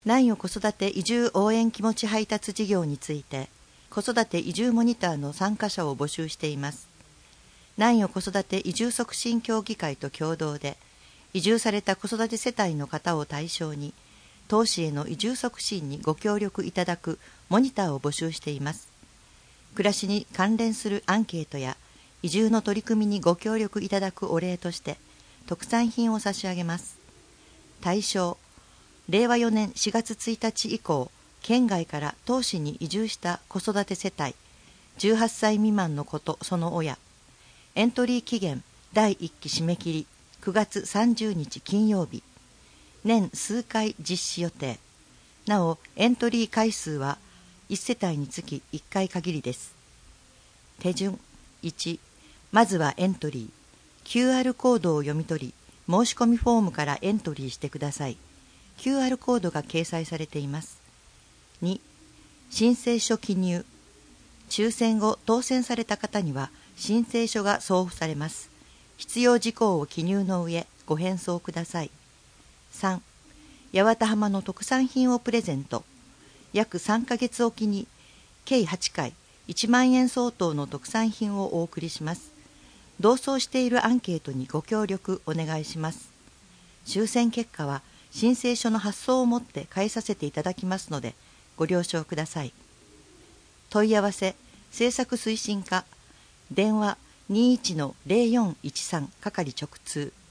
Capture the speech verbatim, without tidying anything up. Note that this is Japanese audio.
南予子育て移住応援気持ち配達事業について、子育て移住モニターの参加者を募集しています。南予子育て移住促進協議会と共同で、移住された子育て世帯の方を対象に、当市への移住促進にご協力いただくモニターを募集しています。暮らしに関連するアンケートや、移住の取り組みにご協力いただくお礼として、特産品を差し上げます。対象、れいわよねんしがつついたち以降、県外から当市に移住した子育て世帯、じゅうはっさい未満の子とその親。エントリー期限だいいっき締め切りくがつさんじゅうにち金曜日。年数回実施予定。なお、エントリー回数はいち世帯につきいっかい限りです。手順いち、まずはエントリー。キューアール コードを読み取り、申し込みフォームからエントリーしてください。キューアール コードが掲載されています。に、申請書記入。抽選後当選された方には申請書が送付されます。必要事項を記入の上ご返送ください。さん、八幡浜の特産品をプレゼント。約さんかげつおきに計はちかいいちまんえん相当の特産品をお送りします。同走しているアンケートにご協力お願いします。抽選結果は申請書の発送をもって返させていただきますのでご了承ください。問い合わせ政策推進課、電話 にじゅういちのぜろよんいちさん 係直通。